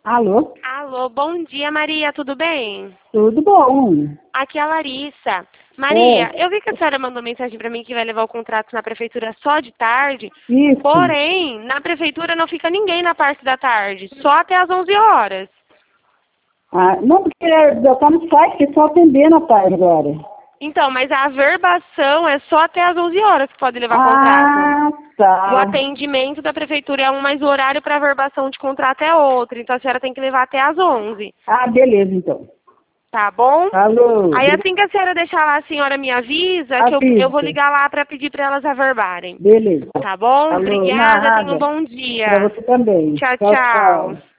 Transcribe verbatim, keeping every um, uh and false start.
Alô? Alô, bom dia, Maria, tudo bem? Tudo bom? Aqui é a Larissa. Maria, É, eu vi que a senhora mandou mensagem para mim que vai levar o contrato na prefeitura só de tarde, isso. porém, na prefeitura não fica ninguém na parte da tarde, só até às onze horas. Ah, não, porque eu estou no site que só atendendo à tarde agora. Então, mas a averbação é só até às onze horas que pode levar contrato. Ah, O tá. atendimento da prefeitura é um, mas o horário para averbação de contrato é outro, então a senhora tem que levar até às onze. Ah, beleza, então. Tá bom? Alô, Aí obrigada. assim que a senhora deixar lá, a senhora me avisa que eu, eu vou Avisa. ligar lá para pedir para elas averbarem. Beleza. Tá bom? Alô, Obrigada, tenha um nada. bom Para dia. você também. Tchau, Tchau, tchau. tchau.